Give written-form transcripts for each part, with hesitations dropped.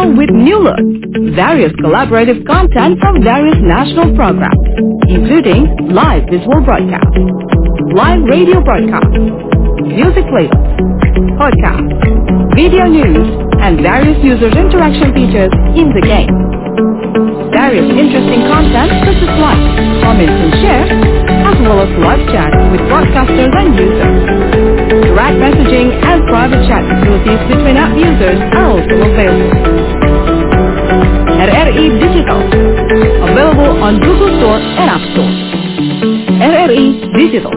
Now with new look, various collaborative content from various national programs, including live visual broadcast, live radio broadcast, music playlists, podcast, video news, and various users interaction features in the game. Various interesting content such as likes, comments and shares, as well as live chat with broadcasters and users. Direct messaging and private chat facilities between app users are also available. RRI Digital, available on Google Store and App Store. RRI Digital.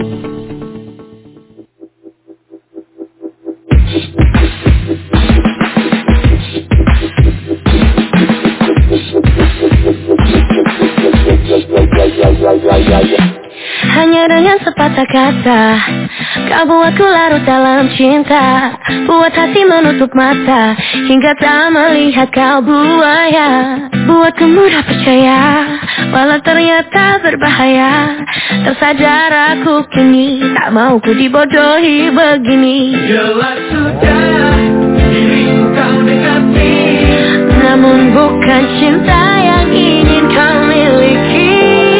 Hanya dengan sepatah kata, kau buatku larut dalam cinta, buat hati menutup mata hingga tak melihat kau buaya. Buatku mudah percaya, walau ternyata berbahaya. Tersadar aku kini, tak mau ku dibodohi begini. Jelas sudah diriku kau dekati, namun bukan cinta yang ingin kau miliki.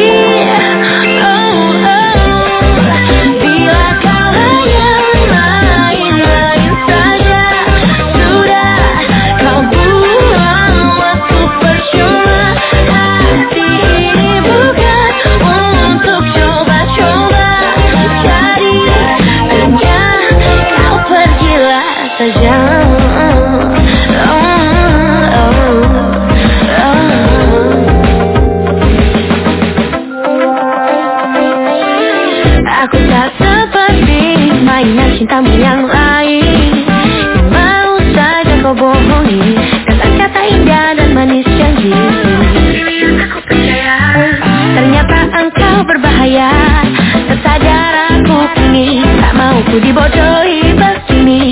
Aku tak seperti mainan cintamu yang lain, mau saja kau bohongi kata-kata indah dan manis janji. Aku percaya, ternyata engkau berbahaya. Tersadar aku kini, tak mau ku dibodohi begini.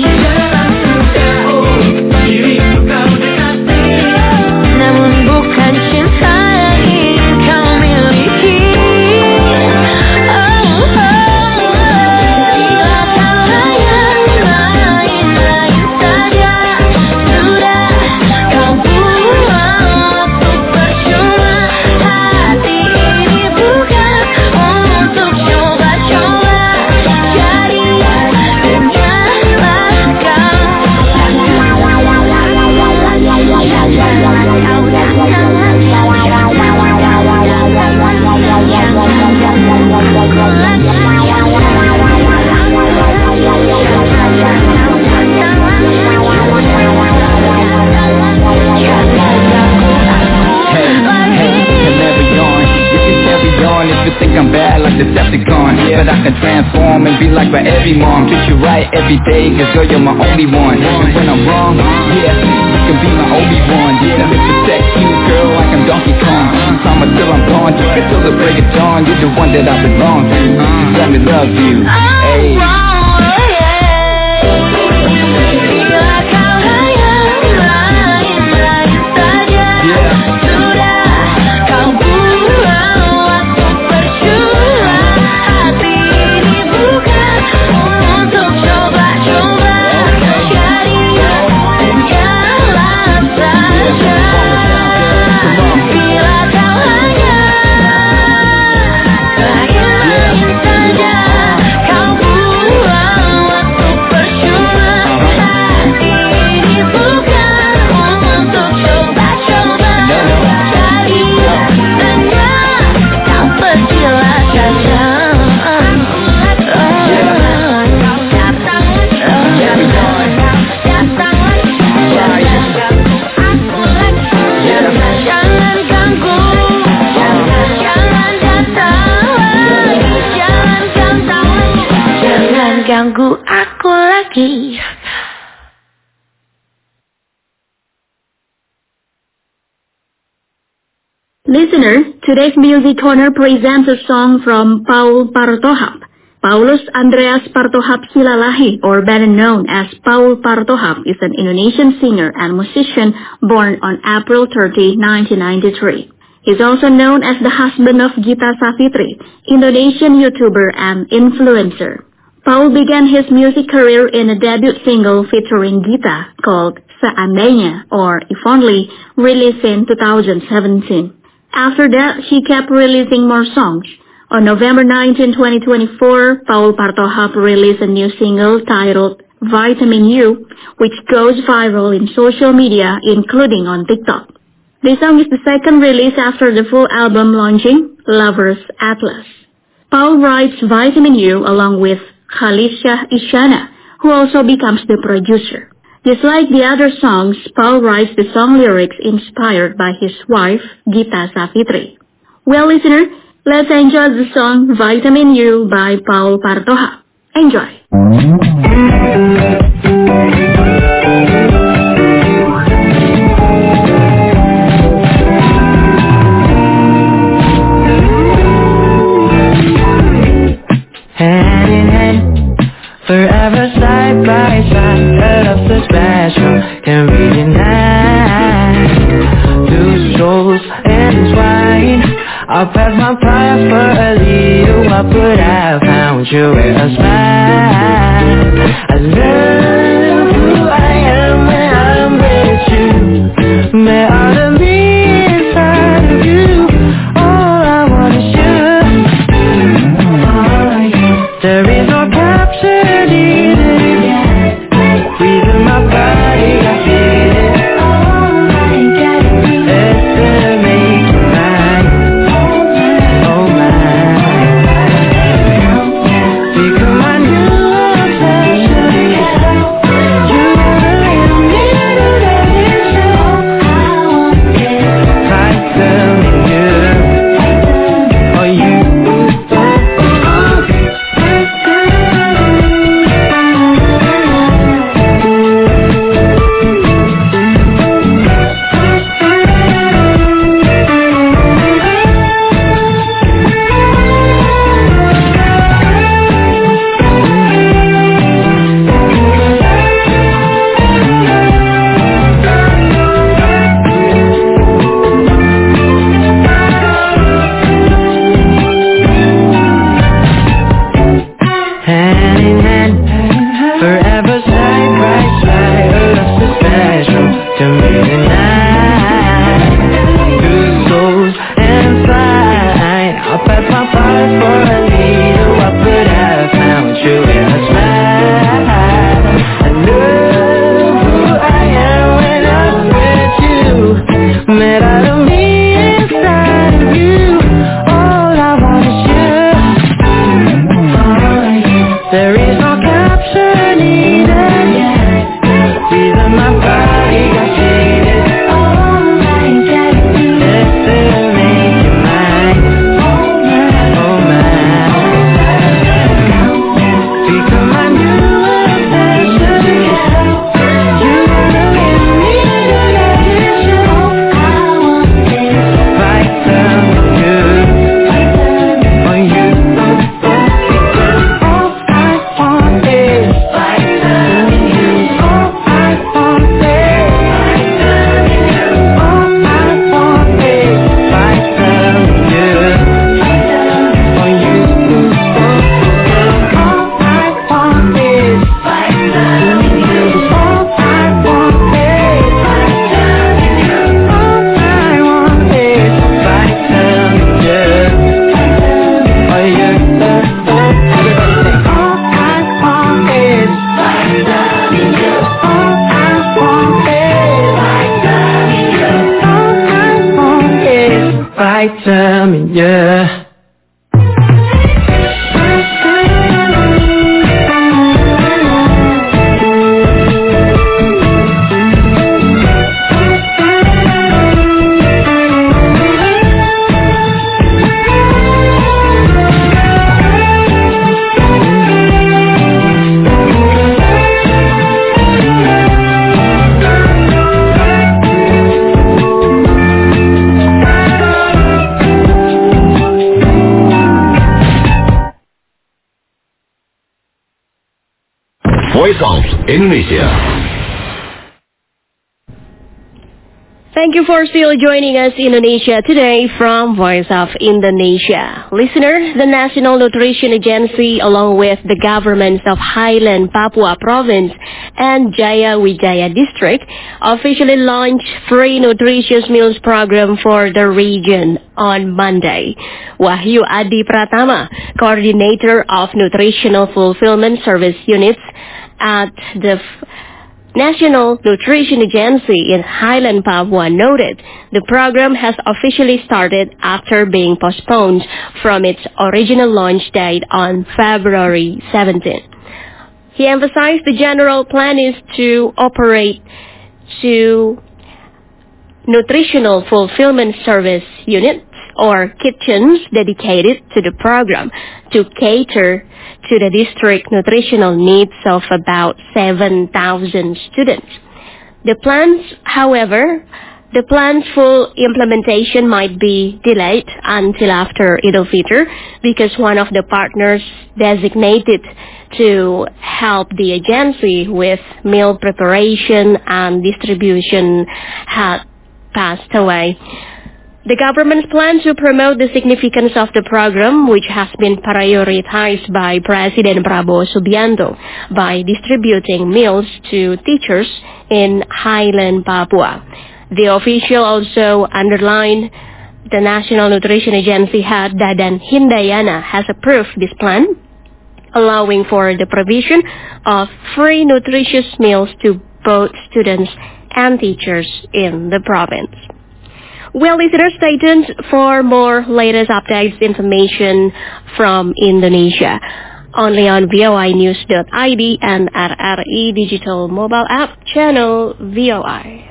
Namun bukan cinta yang ingin kau miliki. But I can transform and be like my every mom. Treat you right every day, cause girl, you're my only one. And when I'm wrong, yeah, you can be my only one. Let me protect you, girl, like I'm Donkey Kong. From till I'm gone, till the break of dawn. You're the one that I belong to. Just let me love you. Hey. Ganggu aku lagi. Listener, today's Music Corner presents a song from Paul Partohap. Paulus Andreas Partohap Silalahi, or better known as Paul Partohap, is an Indonesian singer and musician born on April 30, 1993. He's also known as the husband of Gita Savitri, Indonesian YouTuber and influencer. Paul began his music career in a debut single featuring Gita called Seandainya, or If Only, released in 2017. After that, she kept releasing more songs. On November 19, 2024, Paul Partohap released a new single titled Vitamin U, which goes viral in social media, including on TikTok. This song is the second release after the full album launching, Lover's Atlas. Paul writes Vitamin U along with Khalisha Isyana, who also becomes the producer. Just like the other songs, Paul writes the song lyrics inspired by his wife, Gita Savitri. Well, listener, let's enjoy the song Vitamin U by Paul Partohap. Enjoy! Hand in hand, forever side by side, a love so special, can be denied. Two souls entwined, I'll pass my pride for a little while, but I found you with a smile. I love who I am when I'm with you. May all of me inside of you, all I want is you. There is no capture needed, breathing my body, I feel it. All I gotta do is to make you mine, oh mine. Become my new obsession, you really need a addition. Vitamin U, or you. Vitamin, yeah. Voice of Indonesia. Thank you for still joining us Indonesia Today from Voice of Indonesia. Listener, the National Nutrition Agency along with the governments of Highland Papua Province and Jaya Wijaya District officially launched free nutritious meals program for the region on Monday. Wahyu Adi Pratama, coordinator of Nutritional Fulfillment Service Units at the National Nutrition Agency in Highland Papua, noted the program has officially started after being postponed from its original launch date on February 17. He emphasized the general plan is to operate two Nutritional Fulfillment Service Units or kitchens dedicated to the program to cater to the district nutritional needs of about 7,000 students. The plan's full implementation might be delayed until after Eid al-Fitr because one of the partners designated to help the agency with meal preparation and distribution had passed away. The government's plan to promote the significance of the program, which has been prioritized by President Prabowo Subianto by distributing meals to teachers in Highland Papua. The official also underlined the National Nutrition Agency head Dadan Hindayana has approved this plan, allowing for the provision of free nutritious meals to both students and teachers in the province. Well, listeners, stay tuned for more latest updates, information from Indonesia. Only on voinews.id and RRI Digital Mobile App channel VOI.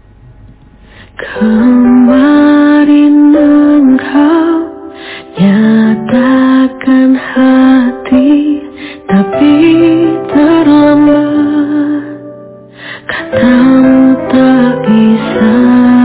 Kemarin engkau nyatakan hati, tapi terlambat. Katamu tak bisa.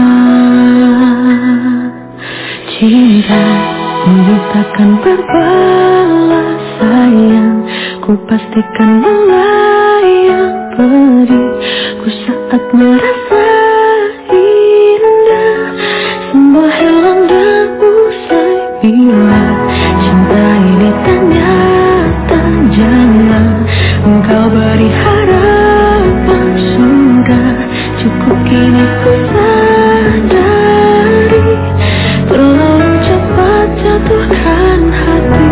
Cinta takkan berbalas sayang, ku pastikan melayang periku saat merasa indah. Semua hilang dan usai bila cinta ini ternyata jangan engkau beri harapan. Sudah cukup kini ku sadari, terlalu cepat jatuhkan hati.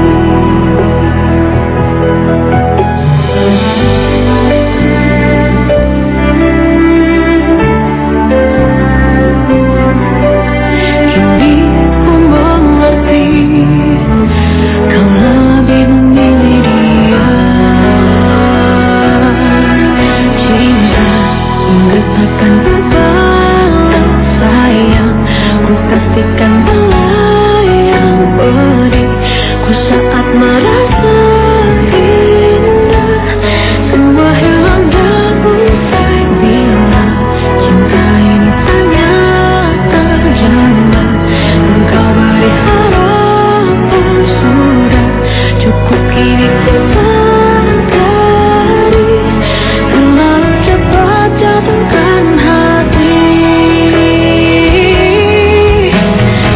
Kini ku mengerti, kau lebih memilih dia. Cinta hingga takkan berbalas sayang, ku pastikan melayang beriku saat merasa indah. Semua hilang dan usai bila cinta ini ternyata jangan engkau beri harapan. Sudah cukup kini ku sadari, terlalu cepat jatuhkan hati.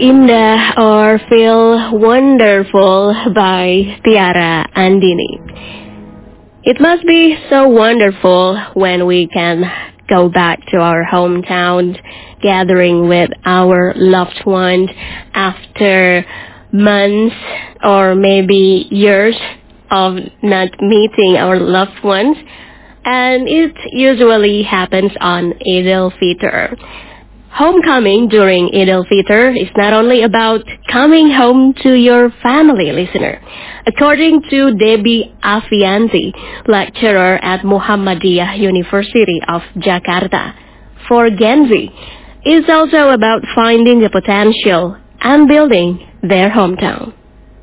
Indah or Feel Wonderful by Tiara Andini. It must be so wonderful when we can go back to our hometown, gathering with our loved ones after months or maybe years of not meeting our loved ones. And it usually happens on Eid al-Fitr. Homecoming during Eid al-Fitr is not only about coming home to your family, listener. According to Debbie Afianti, lecturer at Muhammadiyah University of Jakarta, for Gen Z, it's also about finding the potential and building their hometown.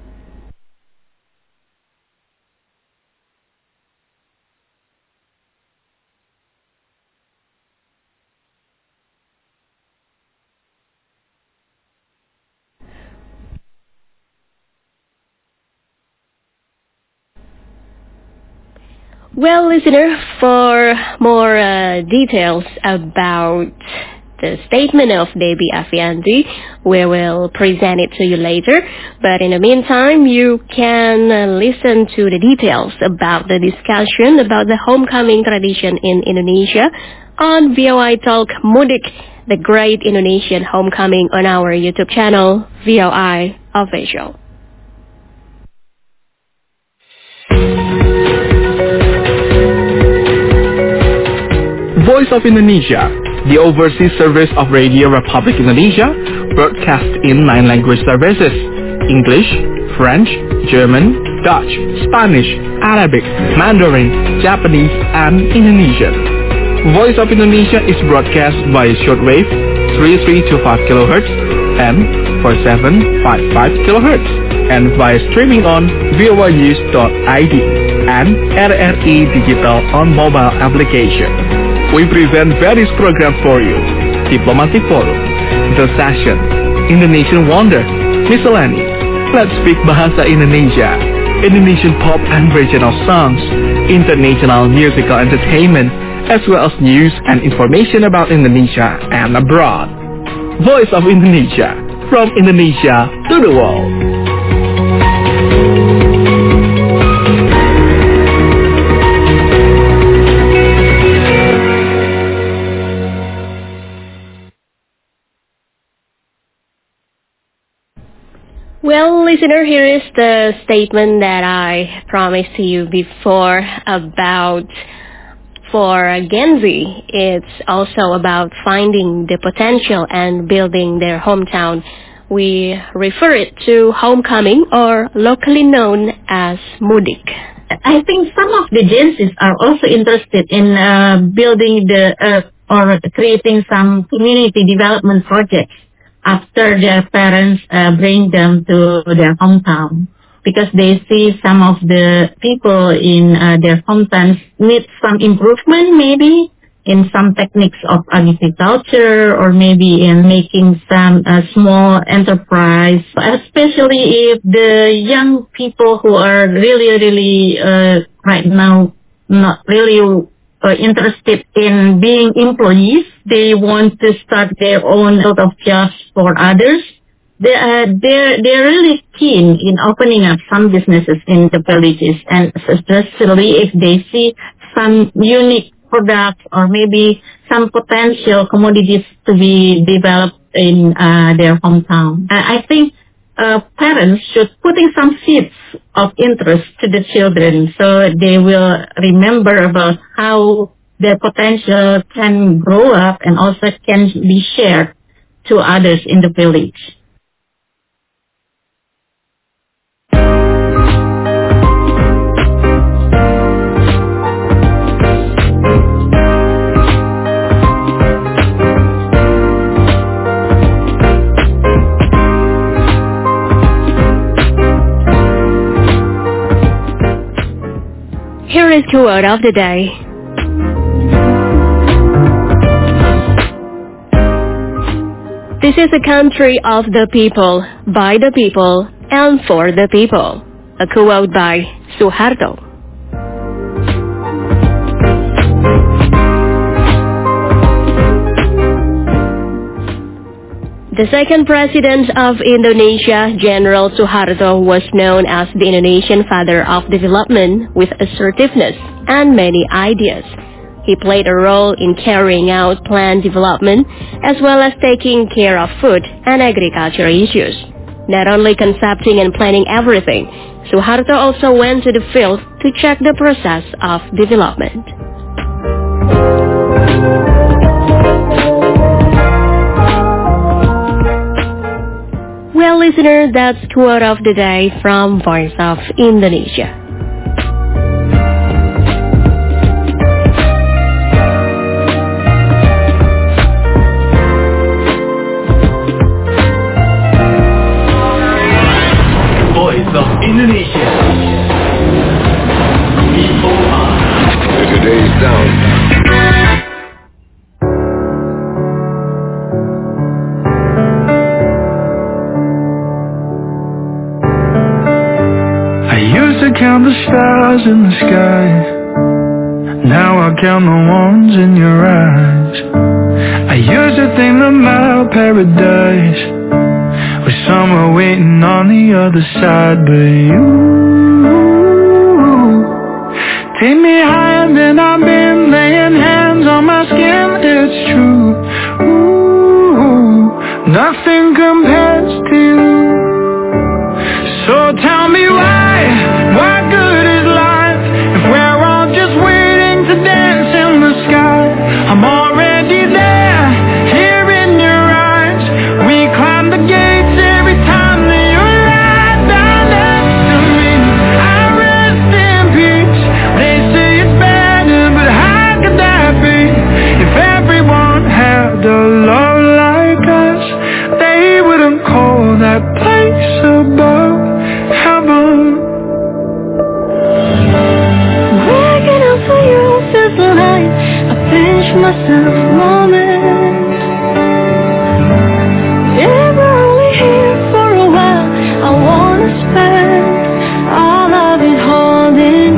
Well, listener, for more details about the statement of Debbie Afianti, we will present it to you later. But in the meantime, you can listen to the details about the discussion about the homecoming tradition in Indonesia on VOI Talk Mudik, the Great Indonesian Homecoming, on our YouTube channel, VOI Official. Voice of Indonesia, the overseas service of Radio Republic Indonesia, broadcast in 9 language services: English, French, German, Dutch, Spanish, Arabic, Mandarin, Japanese, and Indonesian. Voice of Indonesia is broadcast by shortwave 3325 kHz and 4755 kHz, and via streaming on voinews.id and RRI Digital on mobile application. We present various programs for you: Diplomatic Forum, The Session, Indonesian Wonder, Miscellany, Let's Speak Bahasa Indonesia, Indonesian pop and regional songs, international musical entertainment, as well as news and information about Indonesia and abroad. Voice of Indonesia, from Indonesia to the world. Well, listener, here is the statement that I promised to you before about, for Gen Z, it's also about finding the potential and building their hometown. We refer it to homecoming, or locally known as Mudik. I think some of the Gen Zs are also interested in building or creating some community development projects after their parents bring them to their hometown, because they see some of the people in their hometowns need some improvement, maybe in some techniques of agriculture, or maybe in making some small enterprise, especially if the young people who are really right now not really interested in being employees. They want to start their own sort of jobs for others. They're really keen in opening up some businesses in the villages, and especially if they see some unique products or maybe some potential commodities to be developed in their hometown. I think parents should putting some seeds of interest to the children, so they will remember about how their potential can grow up and also can be shared to others in the village. Here is the word of the day. This is a country of the people, by the people, and for the people. A quote by Suharto. The second president of Indonesia, General Suharto, was known as the Indonesian father of development with assertiveness and many ideas. He played a role in carrying out plan development as well as taking care of food and agriculture issues. Not only concepting and planning everything, Suharto also went to the field to check the process of development. Well, listener, that's quote of the day from Voice of Indonesia. Voice of Indonesia. VOR. Today's sound. Count the stars in the sky. Now I count the ones in your eyes. I used to think that my paradise was somewhere waiting on the other side, but you take me higher than I've been, laying hands on my skin. It's true. Ooh, nothing compares to you. So tell me why good is life if we're all just waiting to dance in the sky? I'm already there, here in your eyes. We climb the gates every time that you're right down next to me. I rest in peace. They say it's better, but how could that be? If everyone had a love like us, they wouldn't call that place above heaven. Waking up for you feels like I pinch myself a moment. Yeah, we're only here for a while. I wanna spend all of it holding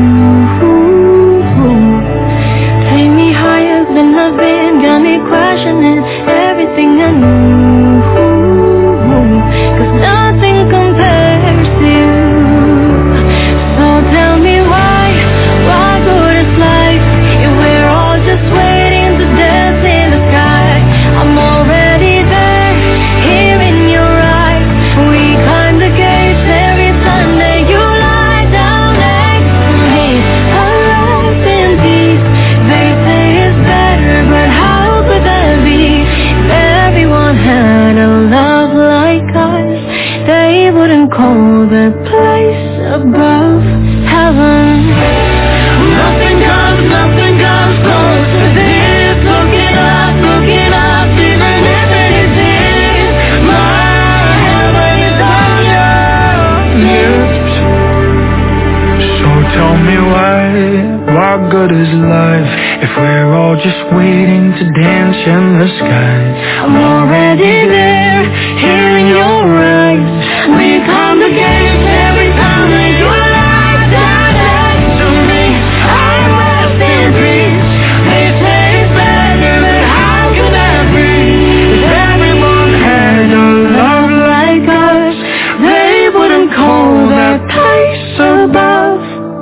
you. Take me higher than I've been, got me questioning everything I knew. 'Cause nothing compares to you. So tell me why good is life if we're all just waiting to dance in the sky? I'm already there, here in your eyes. We climb the gates every Sunday. You lie down next to me. I rest in peace. They say it's better, but how could that be? If everyone had a love like us, they wouldn't call that place above heaven. Nothing comes close to this. Looking up, even if it exists. My heaven is on your lips. So tell me why good is life if we're all just waiting to dance in the sky? I'm already there, here in your eyes. We climb the gates every time that you lie down next to me. I rest in peace. They say it's better, but how could that be? If everyone had a love like us, they wouldn't call that place above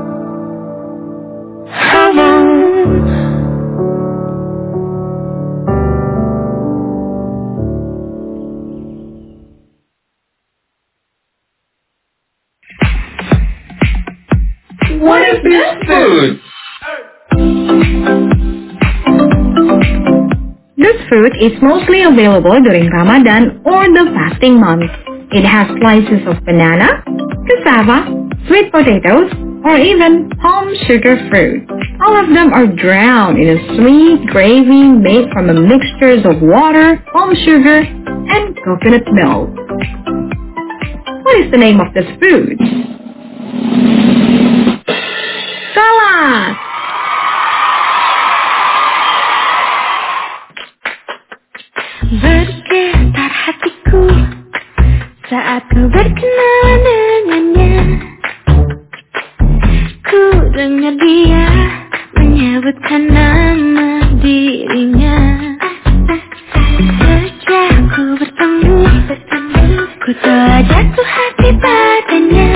heaven. What is this food? This food is mostly available during Ramadan or the fasting month. It has slices of banana, cassava, sweet potatoes, or even palm sugar fruit. All of them are drowned in a sweet gravy made from a mixture of water, palm sugar, and coconut milk. What is the name of this food? Salah! Bergetar hatiku saat ku berkenalan dengannya. Ku dengar dia menyebutkan nama dirinya. Sejak ku bertemu Ku telah jatuh hati padanya.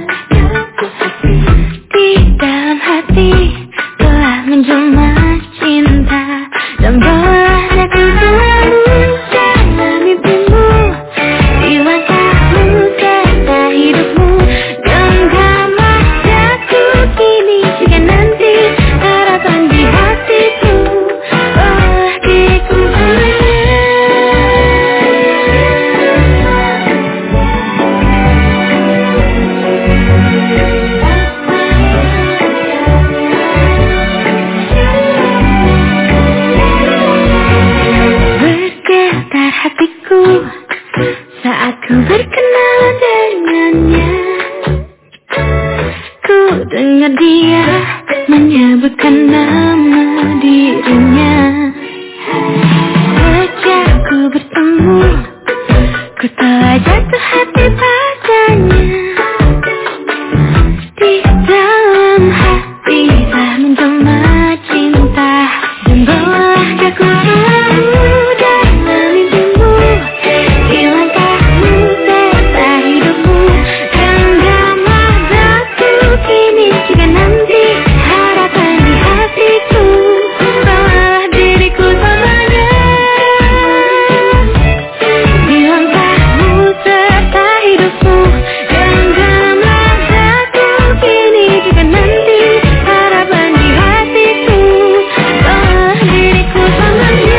Di dalam hati telah menjelma cinta. Dan bawalah aku selalu dalam mimpimu. Di langkahmu serta hidupmu. Genggamlah aku kini. Jika nanti harapan di hatiku. Bawalah diriku saat ku berkenalan dengannya. Ku dengar dia menyebutkan nama dirinya. Sejak ku bertemu, ku telah jatuh hati padanya. Di dalam hati telah menjelma cinta. Dan bawalah aku selalu dalam mimpimu. Di langkahmu serta hidupmu. Genggamlah aku kini. Jika nanti harapan di hatiku. Bawalah diriku selamanya. Di langkahmu serta hidupmu. Genggamlah aku kini. Jika nanti harapan di hatiku. Bawalah diriku selamanya.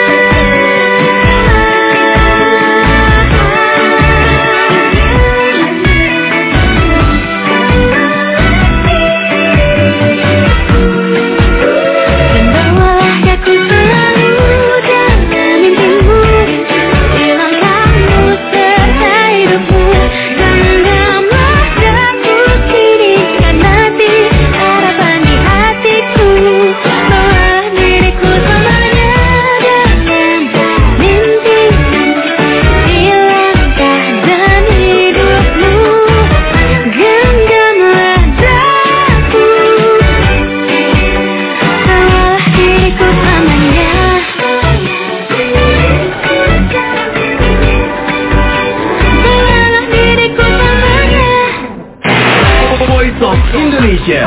Dan bawalah aku selalu dalam mimpimu. Di langkahmu serta hidupmu. Genggamlah aku kini. Jika nanti harapan di hatiku. Bawalah diriku selamanya dalam mimpi. Di langkah dan hidupmu. Genggamlah aku. Bawalah diriku selamanya. Bawalah diriku selamanya. Voice of Indonesia.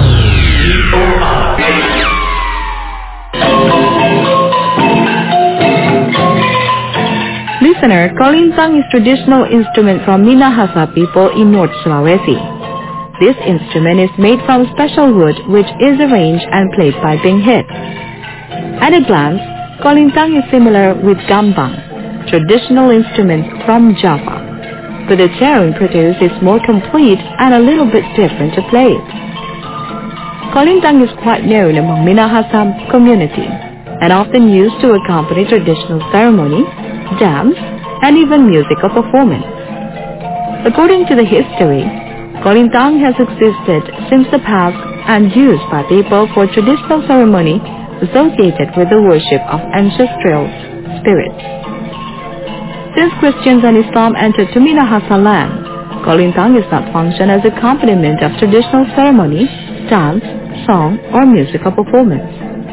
Listener, kolintang is traditional instrument from Minahasa people in North Sulawesi. This instrument is made from special wood which is arranged and played by being hit. At a glance, kolintang is similar with gambang, traditional instrument from Java. But the tune produced is more complete and a little bit different to play it. Kolintang is quite known among Minahasa community and often used to accompany traditional ceremony, dance, and even musical performance. According to the history, kolintang has existed since the past and used by people for traditional ceremony associated with the worship of ancestral spirits. Since Christians and Islam entered to Minahasa land, kolintang is not function as accompaniment of traditional ceremony, dance, song, or musical performance.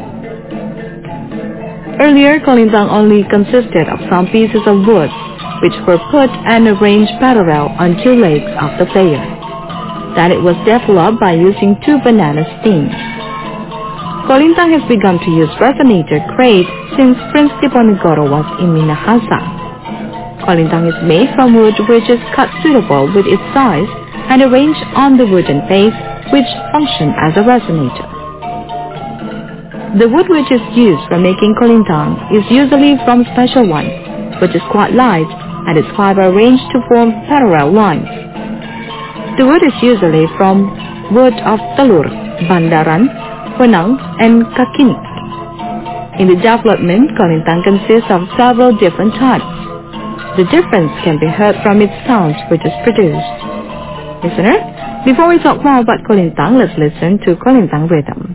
Earlier, kolintang only consisted of some pieces of wood which were put and arranged parallel on two legs of the player. Then it was developed by using two banana stems. Kolintang has begun to use resonator crate since Prince Diponegoro was in Minahasa. Kolintang is made from wood which is cut suitable with its size and arranged on the wooden base which function as a resonator. The wood which is used for making kolintang is usually from special one, which is quite light and its fiber arranged to form parallel lines. The wood is usually from wood of telur, bandaran, wenang, and kakini. In the development, kolintang consists of several different types. The difference can be heard from its sound which is produced. Listener, before we talk more about kolintang, let's listen to kolintang rhythm.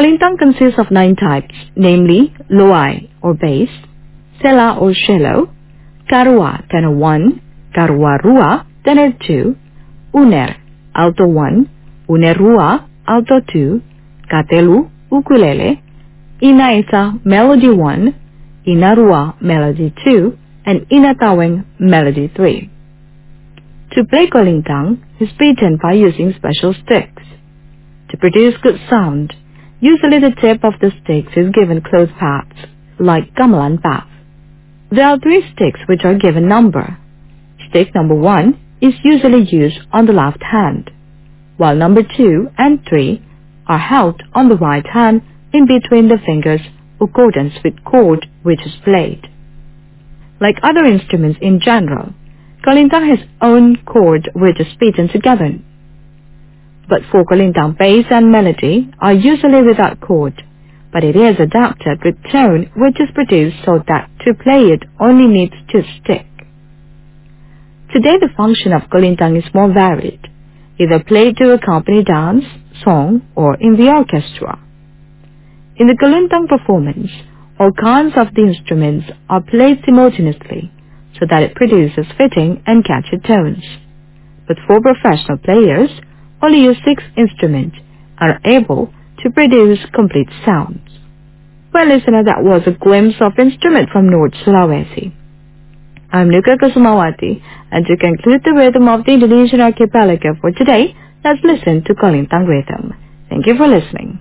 Kalintang consists of 9 types, namely Loai or bass, Sela or cello, Karua tenor 1, Karua Rua tenor 2, Uner alto 1, Uner Rua alto 2, Katelu ukulele, Inaisa melody 1, Inarua melody 2, and Inataweng melody 3. To play Kalintang is beaten by using special sticks. To produce good sound, usually the tip of the sticks is given close pads, like gamelan pad. There are 3 sticks which are given number. Stick number 1 is usually used on the left hand, while number 2 and 3 are held on the right hand in between the fingers accordance with chord which is played. Like other instruments in general, Kalintang has own chord which is beaten together. But for Kalintang, bass and melody are usually without chord, but it is adapted with tone which is produced so that to play it only needs 2 sticks. Today the function of Kalintang is more varied, either played to accompany dance, song, or in the orchestra. In the Kalintang performance, all kinds of the instruments are played simultaneously so that it produces fitting and catchy tones. But for professional players, only use 6 instruments and are able to produce complete sounds. Well, listener, that was a glimpse of instrument from North Sulawesi. I'm Nuka Kusumawati, and to conclude the rhythm of the Indonesian archipelago for today, let's listen to Kalintang rhythm. Thank you for listening.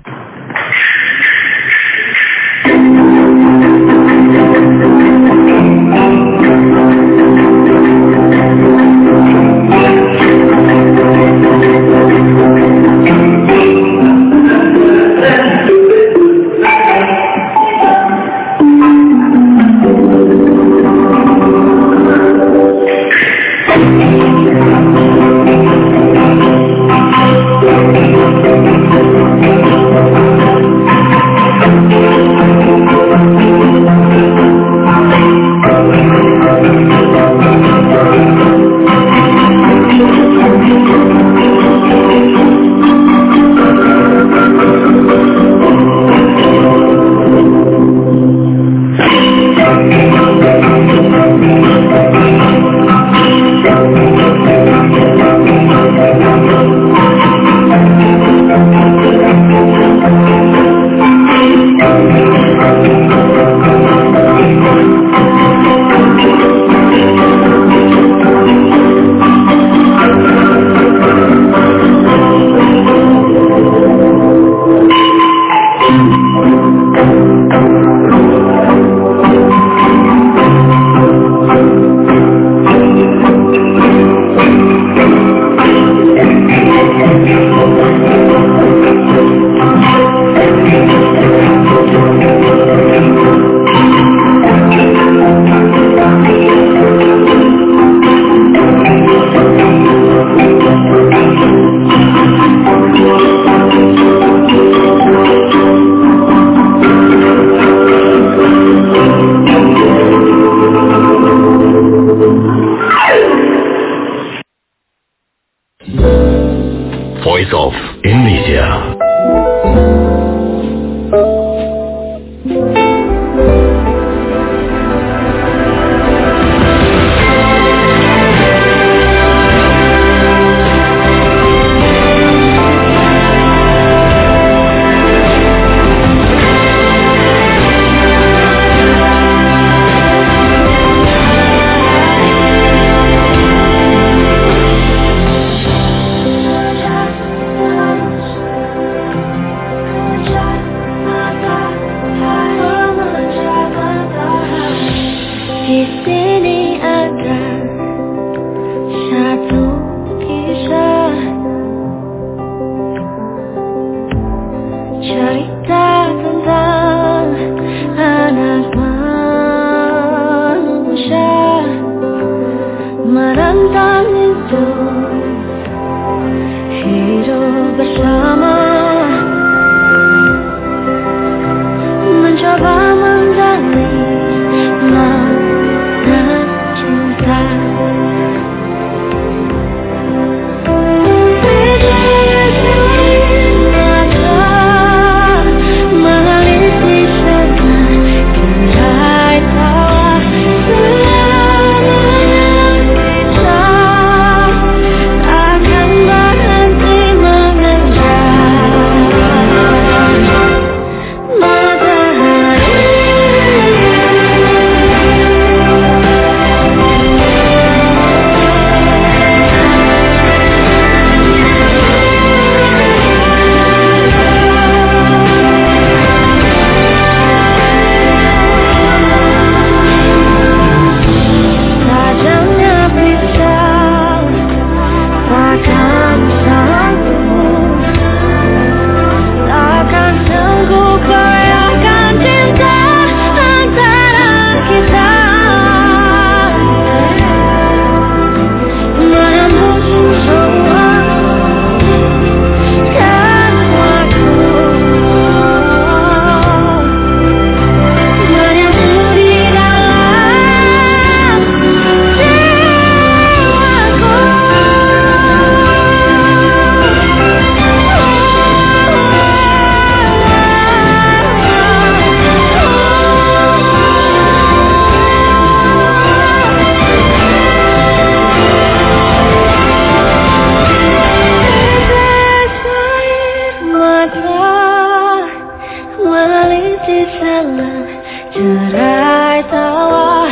telah cerai tawa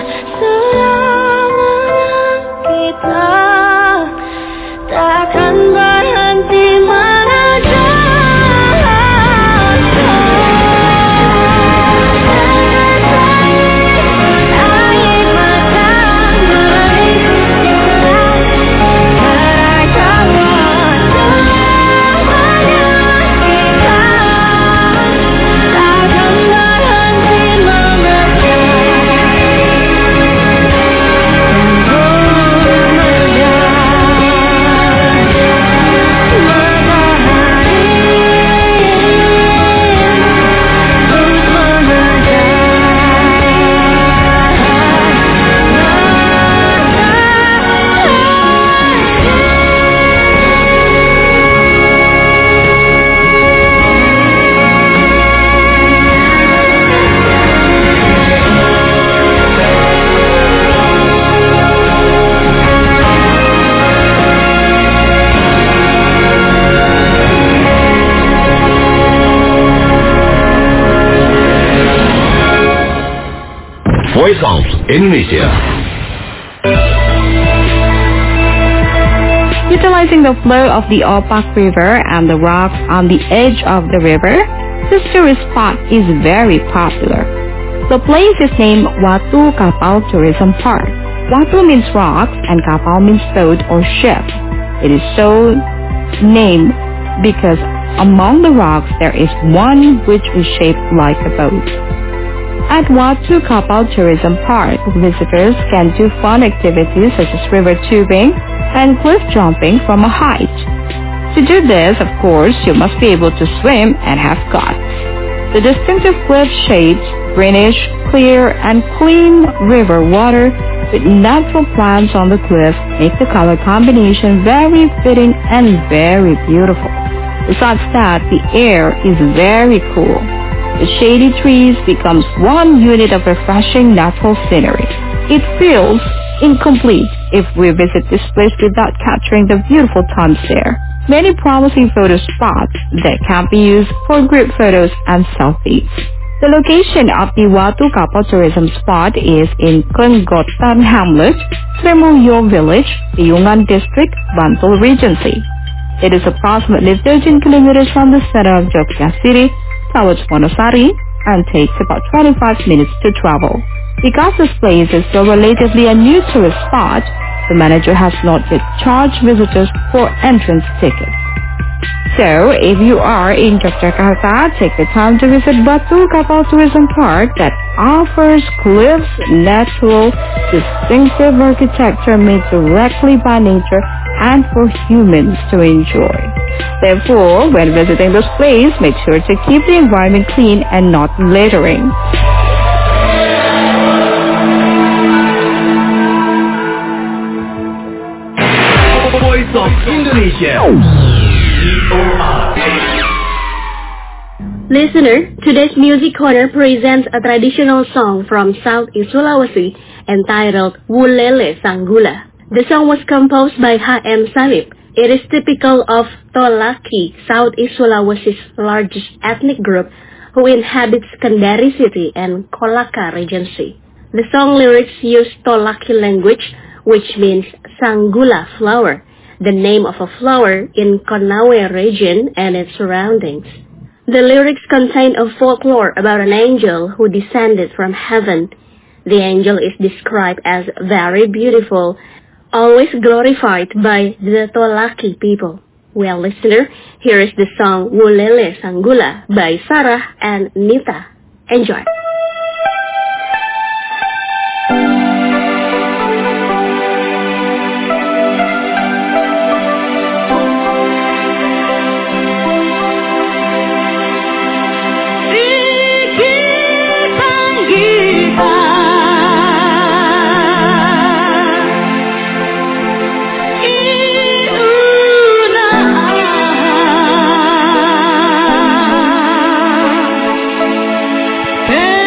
selama kita takkan berhenti mengejar. Voice of Indonesia. Utilizing the flow of the Opak River and the rocks on the edge of the river, this tourist spot is very popular. The place is named Watu Kapal Tourism Park. Watu means rocks and Kapal means boat or ship. It is so named because among the rocks there is one which is shaped like a boat. At Watu Kapal Tourism Park, visitors can do fun activities such as river tubing and cliff jumping from a height. To do this, of course, you must be able to swim and have guts. The distinctive cliff shades, greenish, clear, and clean river water with natural plants on the cliff make the color combination very fitting and very beautiful. Besides that, the air is very cool. The shady trees becomes one unit of refreshing natural scenery. It feels incomplete if we visit this place without capturing the beautiful times there. Many promising photo spots that can be used for group photos and selfies. The location of the Watu Kapal Tourism Spot is in Klenggotan Hamlet, Tremulyo Village, Piungan District, Bantul Regency. It is approximately 13 kilometers from the center of Jogja City towards Wonosari and takes about 25 minutes to travel. Because this place is still relatively a new tourist spot, the manager has not yet charged visitors for entrance tickets. So, if you are in Yogyakarta, take the time to visit Watu Kapal Tourism Park that offers cliffs, natural, distinctive architecture made directly by nature and for humans to enjoy. Therefore, when visiting this place, make sure to keep the environment clean and not littering. Voice of Indonesia. Listener, today's Music Corner presents a traditional song from Southeast Sulawesi entitled Wulele Sanggula. The song was composed by H.M. Salib. It is typical of Tolaki, Southeast Sulawesi's largest ethnic group who inhabits Kendari City and Kolaka Regency. The song lyrics use Tolaki language, which means Sanggula flower, the name of a flower in Konawe region and its surroundings. The lyrics contain a folklore about an angel who descended from heaven. The angel is described as very beautiful, always glorified by the Tolaki people. Well, listener, here is the song Wulele Sanggula by Sarah and Nita. Enjoy. Hey!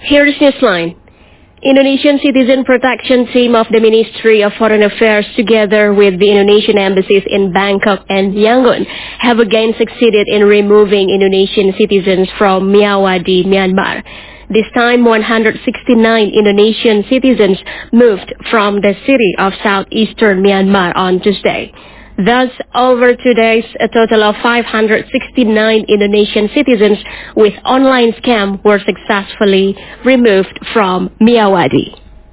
Here's Newsline. Indonesian Citizen Protection Team of the Ministry of Foreign Affairs together with the Indonesian embassies in Bangkok and Yangon have again succeeded in removing Indonesian citizens from Myawaddy, Myanmar. This time, 169 Indonesian citizens moved from the city of southeastern Myanmar on Tuesday. Thus, over 2 days, a total of 569 Indonesian citizens with online scam were successfully removed from Myawaddy.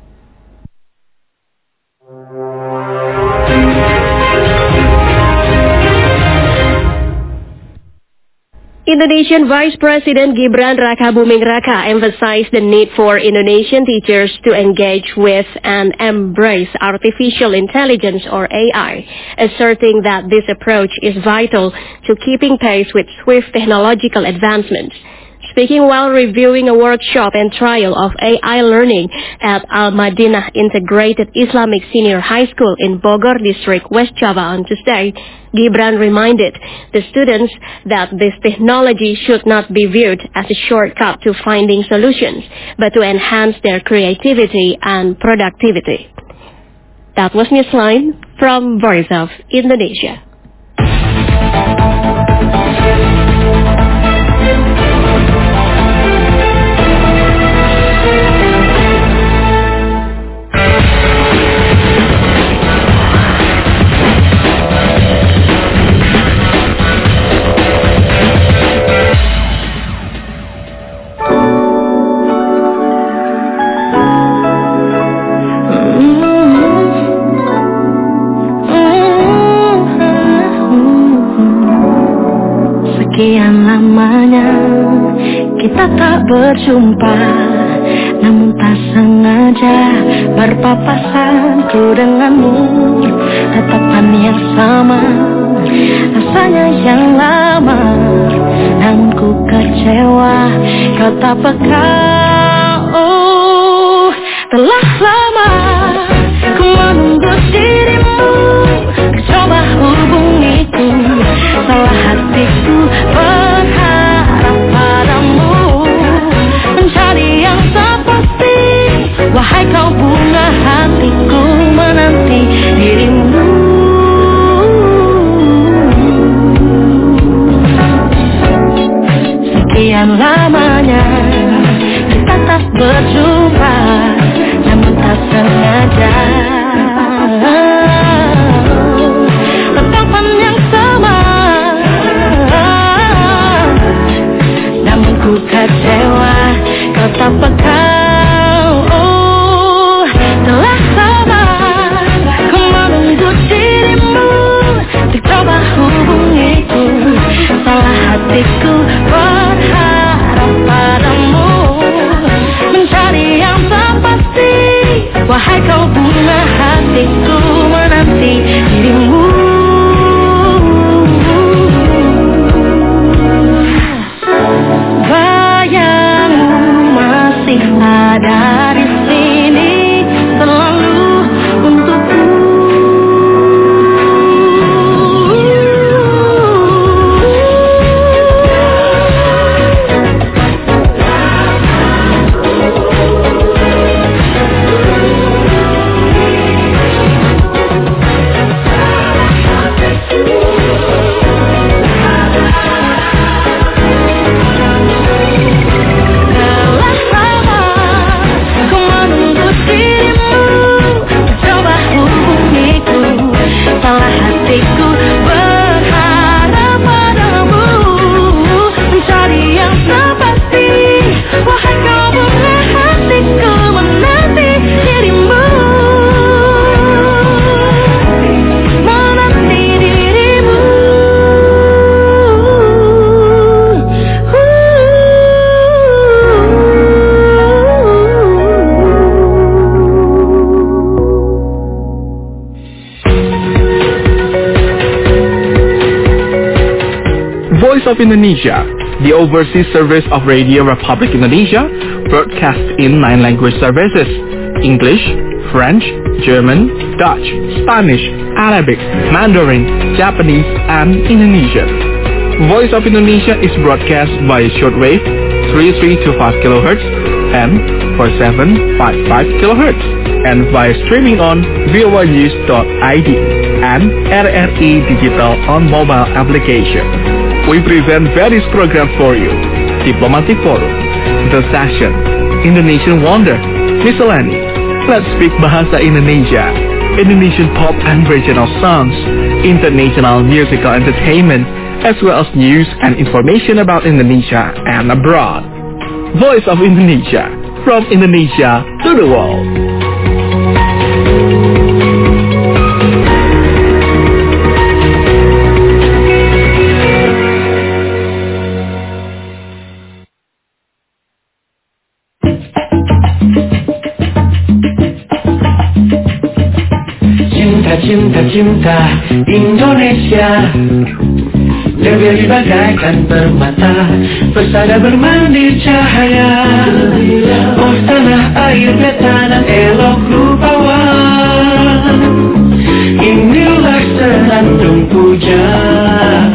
Indonesian Vice President Gibran Rakabuming Raka emphasized the need for Indonesian teachers to engage with and embrace artificial intelligence or AI, asserting that this approach is vital to keeping pace with swift technological advancements. Speaking while reviewing a workshop and trial of AI learning at Al-Madinah Integrated Islamic Senior High School in Bogor District, West Java on Tuesday, Gibran reminded the students that this technology should not be viewed as a shortcut to finding solutions, but to enhance their creativity and productivity. That was Newsline from Voice of Indonesia. Sekian lamanya kita tak berjumpa, namun tak sengaja berpapasan ku denganmu. Tatapan yang sama, rasanya yang lama, namun ku kecewa kau tak peka. Oh, telah lama ku menunggu dirimu, coba hubungiku, salah hatiku berharap padamu, mencari yang tak pasti. Wahai kau bunga hatiku, menanti dirimu. Sekian lamanya kita tak berjumpa, namun tak sengaja. Tatapan yang sama, namun ku kecewa kau tak peka. Oh, telah lama ku menunggu dirimu, untuk coba hubungiku, salah hatiku berharap padamu, mencari yang tak pasti. Wahai kau bunga hatiku, menanti dirimu. Bayangmu masih ada di sini, selalu untukku. Voice of Indonesia, the overseas service of Radio Republic Indonesia, broadcast in 9 language services: English, French, German, Dutch, Spanish, Arabic, Mandarin, Japanese, and Indonesian. Voice of Indonesia is broadcast by shortwave 3325 kHz and 4755 kHz, and via streaming on voanews.id and RRI Digital on mobile application. We present various programs for you: Diplomatic Forum, The Session, Indonesian Wonder, Miscellany, Let's Speak Bahasa Indonesia, Indonesian pop and regional songs, international musical entertainment, as well as news and information about Indonesia and abroad. Voice of Indonesia, from Indonesia to the world. Cinta Indonesia, negeri bagaikan permata, persada bermandi cahaya. Oh tanah airnya tanah elok rupawan, inilah senandung pujaan.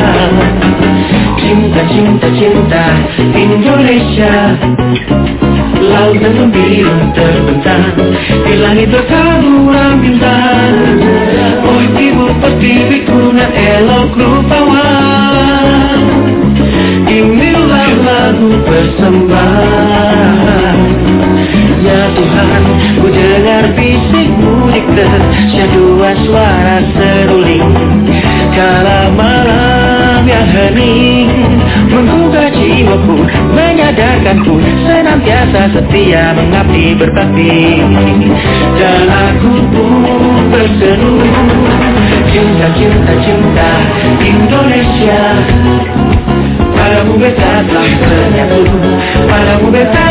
Cinta Indonesia, lautan biru terbentang, di langit bertaburan bintang. Oh ibu pertiwiku nan elok rupawan, inilah lagu persembahan. Ya Tuhan, ku dengar bisikmu dikter, syadua suara seruling. Kala malam yang hening menggugah jiwaku, menyadarkanku senantiasa setia mengabdi berbakti. Dan aku pun berseru, cinta Indonesia. Padamu beta telah menyatu, padamu beta